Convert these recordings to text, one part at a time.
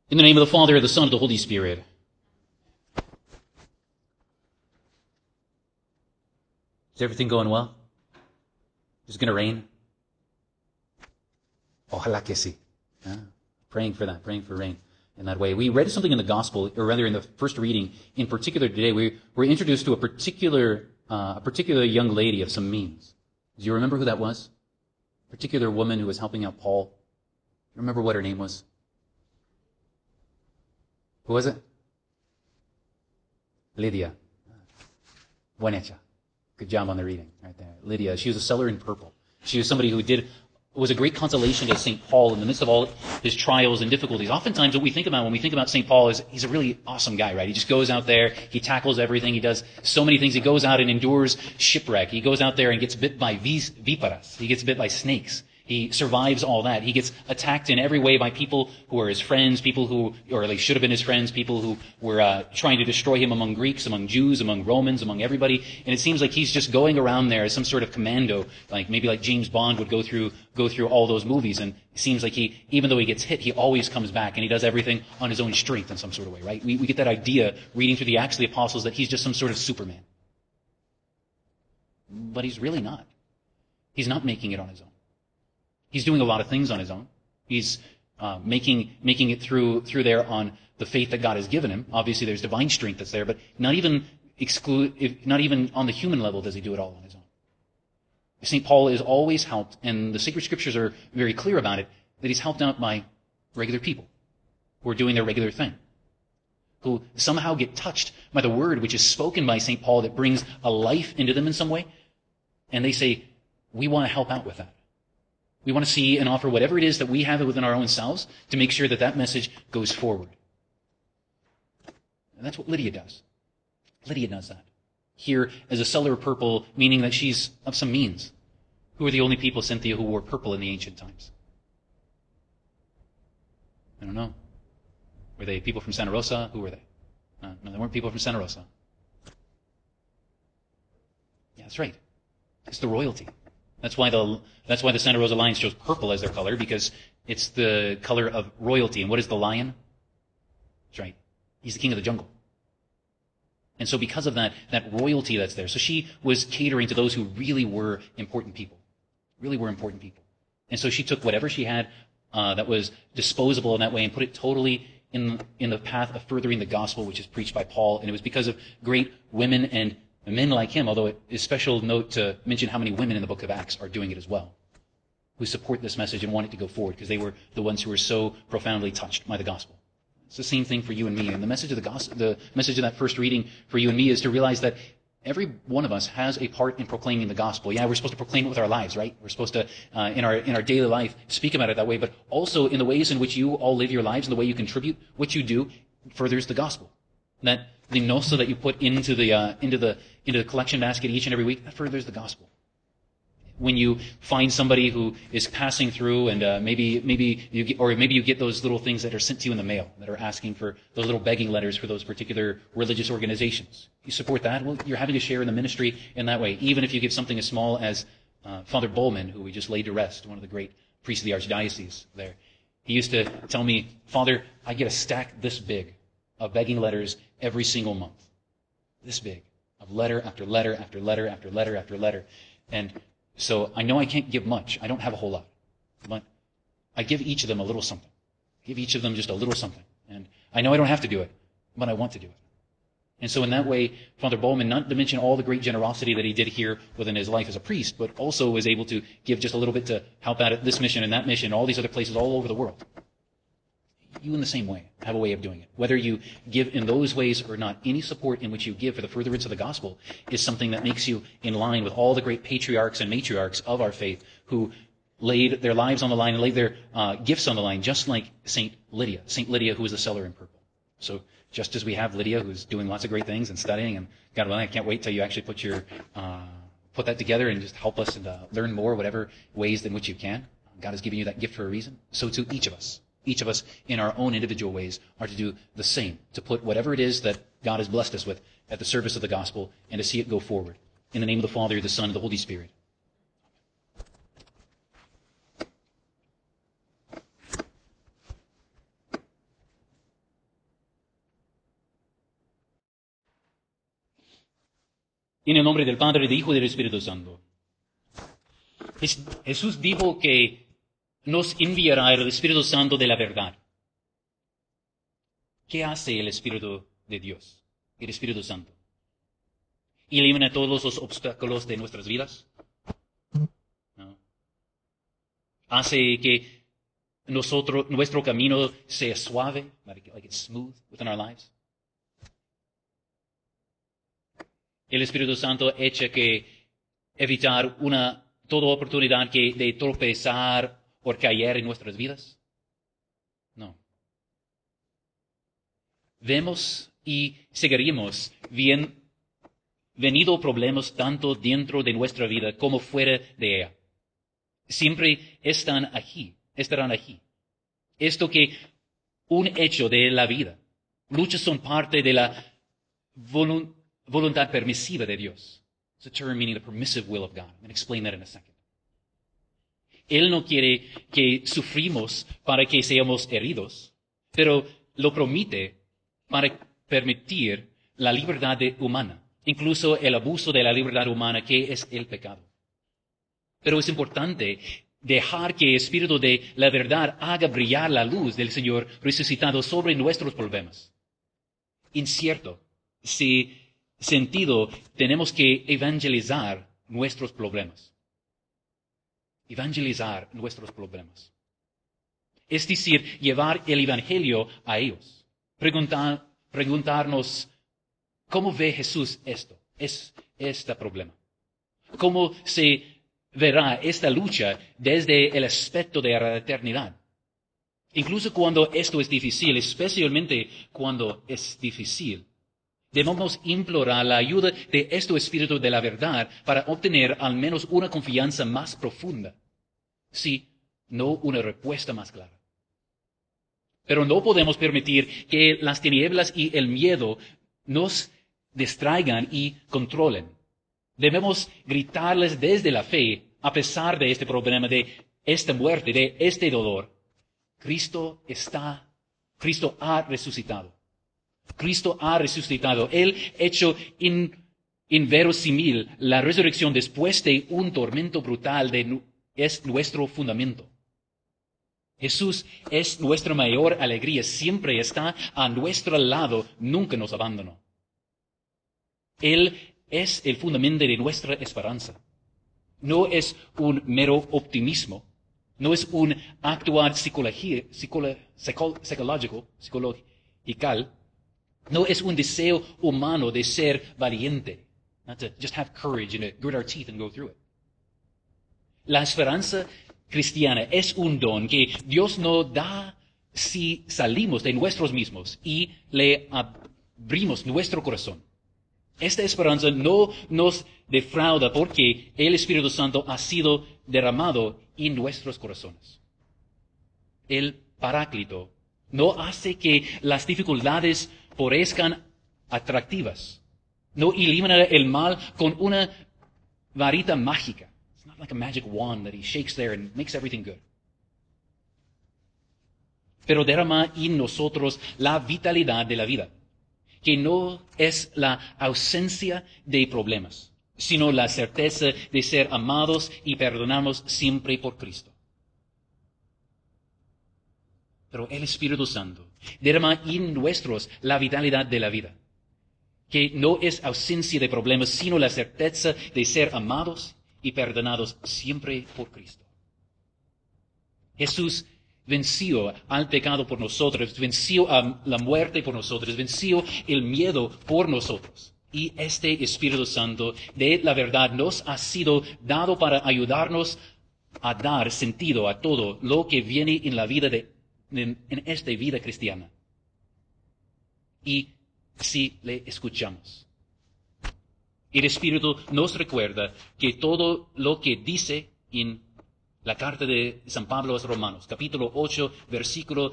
In the name of the Father, the Son, and the Holy Spirit. Is everything going well? Is it going to rain? Ojalá que sí. Yeah. Praying for that, praying for rain in that way. We read something in the gospel, or rather in the first reading, in particular today. We were introduced to a particular young lady of some means. Do you remember who that was? A particular woman who was helping out Paul. You remember what her name was? Who was it? Lydia. Buen hecha. Good job on the reading right there. Lydia. She was a seller in purple. She was somebody who was a great consolation to St. Paul in the midst of all his trials and difficulties. Oftentimes what we think about when we think about St. Paul is he's a really awesome guy, right? He just goes out there, he tackles everything, he does so many things. He goes out and endures shipwreck. He goes out there and gets bit by viparas. He gets bit by snakes. He survives all that. He gets attacked in every way by people who are his friends, people who, or at least should have been his friends, people who were trying to destroy him among Greeks, among Jews, among Romans, among everybody. And it seems like he's just going around there as some sort of commando, maybe like James Bond would go through all those movies. And it seems like even though he gets hit, he always comes back and he does everything on his own strength in some sort of way, right? We get that idea reading through the Acts of the Apostles that he's just some sort of Superman. But he's really not. He's not making it on his own. He's doing a lot of things on his own. He's making it through there on the faith that God has given him. Obviously, there's divine strength that's there, but not even on the human level does he do it all on his own. St. Paul is always helped, and the sacred scriptures are very clear about it, that he's helped out by regular people who are doing their regular thing, who somehow get touched by the word which is spoken by St. Paul that brings a life into them in some way, and they say, we want to help out with that. We want to see and offer whatever it is that we have within our own selves to make sure that message goes forward. And that's what Lydia does. Lydia does that. Here as a seller of purple, meaning that she's of some means. Who are the only people, Cynthia, who wore purple in the ancient times? I don't know. Were they people from Santa Rosa? Who were they? No, they weren't people from Santa Rosa. Yeah, that's right. It's the royalty. That's why the Santa Rosa Lions chose purple as their color, because it's the color of royalty. And what is the lion? That's right. He's the king of the jungle. And so because of that royalty that's there, so she was catering to those who really were important people. Really were important people. And so she took whatever she had that was disposable in that way and put it totally in the path of furthering the gospel, which is preached by Paul. And it was because of great women and men like him, although it is special note to mention how many women in the book of Acts are doing it as well, who support this message and want it to go forward because they were the ones who were so profoundly touched by the gospel. It's the same thing for you and me. And the message of the gospel, the message of that first reading for you and me is to realize that every one of us has a part in proclaiming the gospel. Yeah, we're supposed to proclaim it with our lives, right? We're supposed to, in our daily life, speak about it that way, but also in the ways in which you all live your lives and the way you contribute, what you do furthers the gospel. That the nosa that you put into the collection basket each and every week, that furthers the gospel. When you find somebody who is passing through, and maybe you get those little things that are sent to you in the mail that are asking for those little begging letters for those particular religious organizations. You support that. Well, you're having a share in the ministry in that way. Even if you give something as small as Father Bowman, who we just laid to rest, one of the great priests of the archdiocese there. He used to tell me, Father, I get a stack this big of begging letters every single month. This big. Of letter after letter after letter after letter after letter. And so I know I can't give much. I don't have a whole lot. But I give each of them a little something. Give each of them just a little something. And I know I don't have to do it, but I want to do it. And so in that way, Father Bowman, not to mention all the great generosity that he did here within his life as a priest, but also was able to give just a little bit to help out at this mission and that mission, all these other places all over the world. You in the same way have a way of doing it. Whether you give in those ways or not, any support in which you give for the furtherance of the gospel is something that makes you in line with all the great patriarchs and matriarchs of our faith who laid their lives on the line and laid their gifts on the line, just like St. Lydia, who was the seller in purple. So just as we have Lydia, who's doing lots of great things and studying, and God willing, I can't wait till you actually put that together and just help us and learn more, whatever ways in which you can. God has given you that gift for a reason. So too, each of us in our own individual ways are to do the same, to put whatever it is that God has blessed us with at the service of the gospel and to see it go forward. In the name of the Father, the Son, and the Holy Spirit. En el nombre del Padre, del Hijo y del Espíritu Santo. Jesús dijo que nos enviará el Espíritu Santo de la verdad. ¿Qué hace el Espíritu de Dios, el Espíritu Santo? ¿Elimina todos los obstáculos de nuestras vidas? No. ¿Hace que nuestro camino sea suave, like it's smooth within our lives? El Espíritu Santo echa que evitar toda oportunidad de tropezar o caer en nuestras vidas. No. Vemos y seguiremos venido problemas tanto dentro de nuestra vida como fuera de ella. Siempre estarán aquí. Esto que un hecho de la vida. Luchas son parte de la voluntad permisiva de Dios. It's a term meaning the permissive will of God. I'm going to explain that in a second. Él no quiere que sufrimos para que seamos heridos, pero lo permite para permitir la libertad humana, incluso el abuso de la libertad humana, que es el pecado. Pero es importante dejar que el Espíritu de la verdad haga brillar la luz del Señor resucitado sobre nuestros problemas. En cierto sentido, tenemos que evangelizar nuestros problemas. Evangelizar nuestros problemas. Es decir, llevar el Evangelio a ellos. Preguntarnos, ¿cómo ve Jesús este problema? ¿Cómo se verá esta lucha desde el aspecto de la eternidad? Incluso cuando esto es difícil, especialmente cuando es difícil, debemos implorar la ayuda de este Espíritu de la verdad para obtener al menos una confianza más profunda, si no una respuesta más clara. Pero no podemos permitir que las tinieblas y el miedo nos distraigan y controlen. Debemos gritarles desde la fe, a pesar de este problema, de esta muerte, de este dolor. Cristo ha resucitado. Cristo ha resucitado. Él hecho inverosímil la resurrección después de un tormento brutal es nuestro fundamento. Jesús es nuestra mayor alegría. Siempre está a nuestro lado. Nunca nos abandonó. Él es el fundamento de nuestra esperanza. No es un mero optimismo. No es un actuar psicológico. No es un deseo humano de ser valiente. Not to just have courage and to grit our teeth and go through it. La esperanza cristiana es un don que Dios nos da si salimos de nosotros mismos y le abrimos nuestro corazón. Esta esperanza no nos defrauda porque el Espíritu Santo ha sido derramado en nuestros corazones. El Paráclito no hace que las dificultades parezcan atractivas. No elimina el mal con una varita mágica. It's not like a magic wand that he shakes there and makes everything good. Pero derrama en nosotros la vitalidad de la vida, que no es la ausencia de problemas, sino la certeza de ser amados y perdonados siempre por Cristo. Pero el Espíritu Santo derrama en nosotros la vitalidad de la vida, que no es ausencia de problemas, sino la certeza de ser amados y perdonados siempre por Cristo. Jesús venció al pecado por nosotros, venció a la muerte por nosotros, venció el miedo por nosotros. Y este Espíritu Santo de la verdad nos ha sido dado para ayudarnos a dar sentido a todo lo que viene en la vida en esta vida cristiana. Y si le escuchamos. El Espíritu nos recuerda que todo lo que dice en la carta de San Pablo a los Romanos, capítulo 8, versículo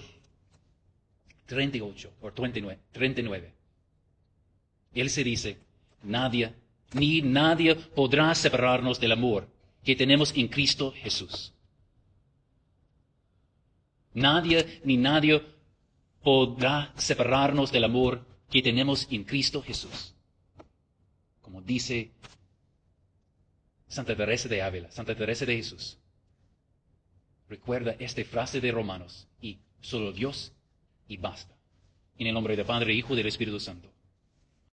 38 o 39. Él se dice, nadie podrá separarnos del amor que tenemos en Cristo Jesús. Nadie podrá separarnos del amor que tenemos en Cristo Jesús. como dice Santa Teresa de Ávila, Santa Teresa de Jesús. Recuerda esta frase de Romanos, y solo Dios y basta. En el nombre del Padre, Hijo y del Espíritu Santo.